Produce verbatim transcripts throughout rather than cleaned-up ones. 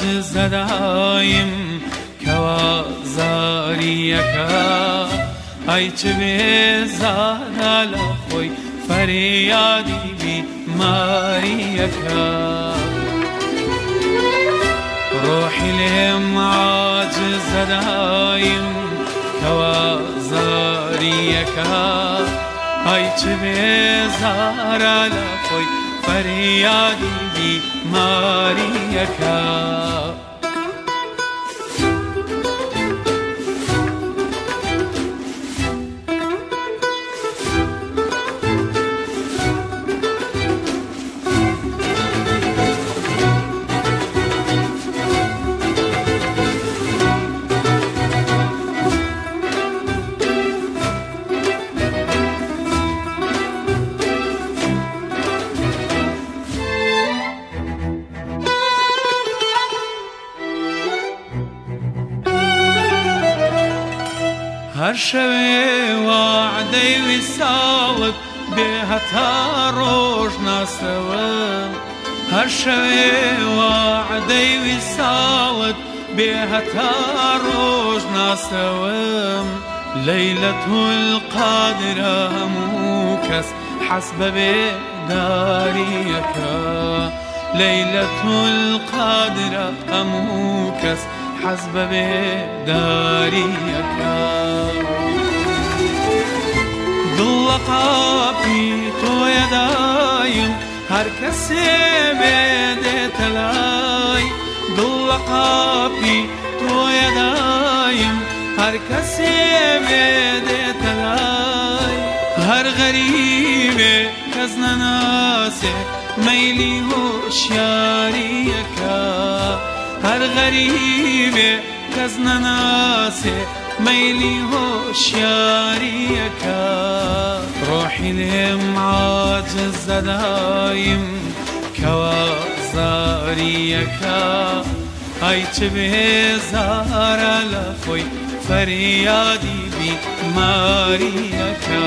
عاجز دایم کوا زاریەکە ئەی چ بێزارە لە خۆی فەریادی بیماریەکە ڕۆحی لێم عاجز دایم کوا زاریەکە ئەی چ بێزارە لە خۆی فەریادی بیماریەکە هەر شەوێ وەعدەی ویساڵت بێ هەتا ڕۆژ ناسەوم هەر شەوێ وەعدەی ویساڵت بێ هەتا ڕۆژ ناسەوم لەیلەتول قادرە هەموو کەس حەز بە بێداریەکە لەیلەتول قادرە هەموو کەس حەز بە بێداریەکە دڵ لە قاپی تۆیە دایم هەر کەسێ بێدێتە لای دڵ لە قاپی تۆیە دایم هەر کەسێ بێدێتە لای هەر غەریبێ کەس نەناسێ مەیلی هۆشیاریەکە هەر غەریبێ کەس نەناسێ مەیلی هۆشیاریەکە ڕۆحی لێم عاجز دایم کەوا زاریەکە ئەی چ بێزارە لە خۆی فەریادی بیماریەکە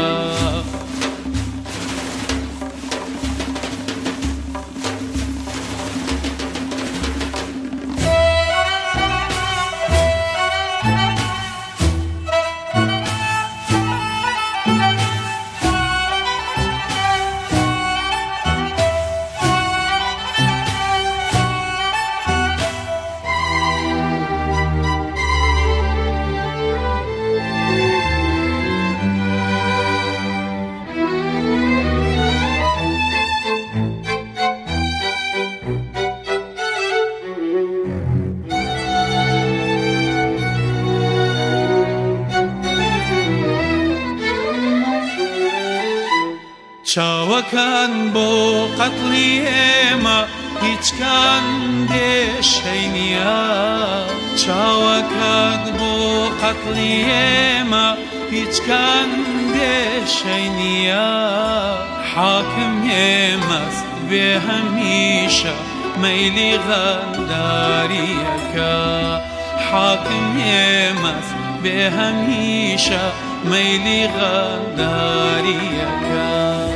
چاوەکان بۆ قەتڵی ئێمە هیچ کاندێشەی نییە چاوەکان بۆ قەتڵی ئێمە هیچ کاندێشەی نییە حاکم ئێمەس بێ هەمیشە مەیلی غەنداریەکە حاکم ئێمەس بێ هەمیشە مەیلی غەنداریەکە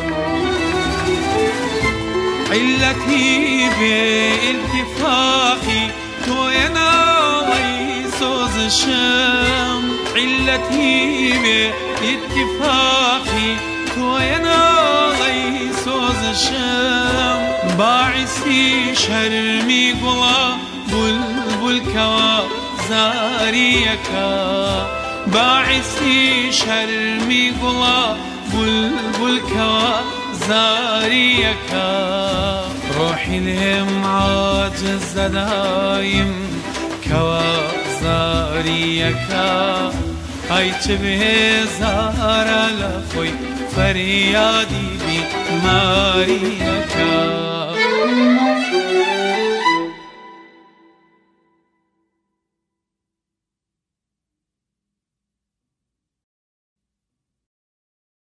علەتی بێ ئیلتیفاقی تۆیە ناڵەی سۆزشم علەتی بێ ئیتیفاقی تۆیە ناڵەی سۆزشم باعیسی شەرمی گوڵە بولبولکەوە زاریەکە باعیسی شەرمی گوڵە بولبولکەوە زاریەکە ڕۆحی لێم عاجز دایم کەوا زاریەکە ئەی چ بێزارە لە خۆی فەریادی بیماریەکە